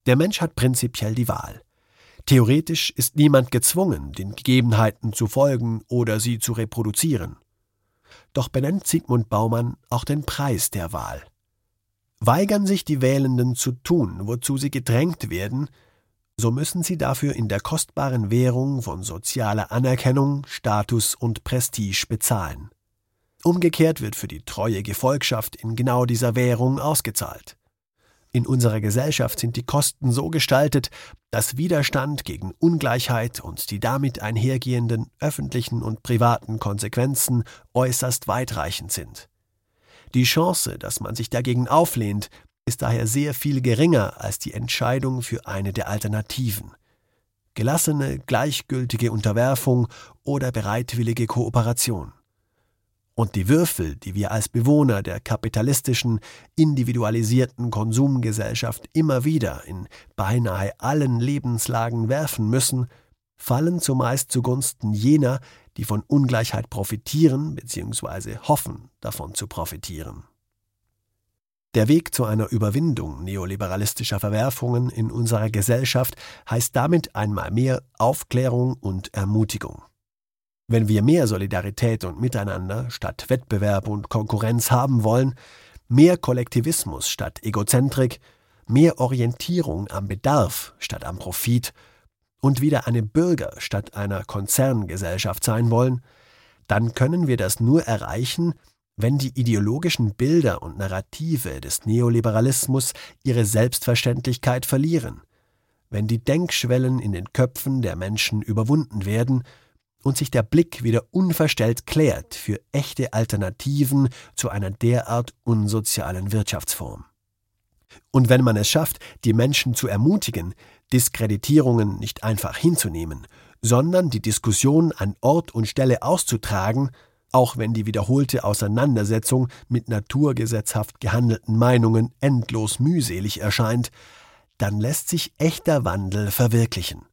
Der Mensch hat prinzipiell die Wahl. Theoretisch ist niemand gezwungen, den Gegebenheiten zu folgen oder sie zu reproduzieren. Doch benennt Zygmunt Bauman auch den Preis der Wahl. Weigern sich die Wählenden zu tun, wozu sie gedrängt werden, so müssen sie dafür in der kostbaren Währung von sozialer Anerkennung, Status und Prestige bezahlen. Umgekehrt wird für die treue Gefolgschaft in genau dieser Währung ausgezahlt. In unserer Gesellschaft sind die Kosten so gestaltet, dass Widerstand gegen Ungleichheit und die damit einhergehenden öffentlichen und privaten Konsequenzen äußerst weitreichend sind. Die Chance, dass man sich dagegen auflehnt, ist daher sehr viel geringer als die Entscheidung für eine der Alternativen. Gelassene, gleichgültige Unterwerfung oder bereitwillige Kooperation. Und die Würfel, die wir als Bewohner der kapitalistischen, individualisierten Konsumgesellschaft immer wieder in beinahe allen Lebenslagen werfen müssen, fallen zumeist zugunsten jener, die von Ungleichheit profitieren bzw. hoffen, davon zu profitieren. Der Weg zu einer Überwindung neoliberalistischer Verwerfungen in unserer Gesellschaft heißt damit einmal mehr Aufklärung und Ermutigung. Wenn wir mehr Solidarität und Miteinander statt Wettbewerb und Konkurrenz haben wollen, mehr Kollektivismus statt Egozentrik, mehr Orientierung am Bedarf statt am Profit und wieder eine Bürger- statt einer Konzerngesellschaft sein wollen, dann können wir das nur erreichen, wenn die ideologischen Bilder und Narrative des Neoliberalismus ihre Selbstverständlichkeit verlieren, wenn die Denkschwellen in den Köpfen der Menschen überwunden werden und sich der Blick wieder unverstellt klärt für echte Alternativen zu einer derart unsozialen Wirtschaftsform. Und wenn man es schafft, die Menschen zu ermutigen, Diskreditierungen nicht einfach hinzunehmen, sondern die Diskussion an Ort und Stelle auszutragen, auch wenn die wiederholte Auseinandersetzung mit naturgesetzhaft gehandelten Meinungen endlos mühselig erscheint, dann lässt sich echter Wandel verwirklichen.